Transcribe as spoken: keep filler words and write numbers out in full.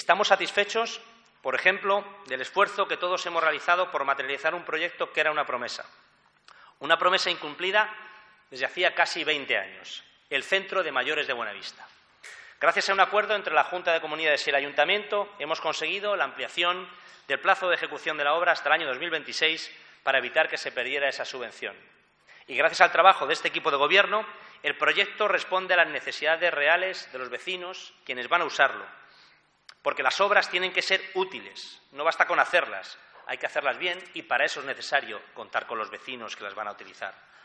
Estamos satisfechos, por ejemplo, del esfuerzo que todos hemos realizado por materializar un proyecto que era una promesa. Una promesa incumplida desde hacía casi veinte años, el Centro de Mayores de Buenavista. Gracias a un acuerdo entre la Junta de Comunidades y el Ayuntamiento, hemos conseguido la ampliación del plazo de ejecución de la obra hasta el año dos mil veintiséis para evitar que se perdiera esa subvención. Y gracias al trabajo de este equipo de Gobierno, el proyecto responde a las necesidades reales de los vecinos, quienes van a usarlo. Porque las obras tienen que ser útiles, no basta con hacerlas, hay que hacerlas bien y para eso es necesario contar con los vecinos que las van a utilizar.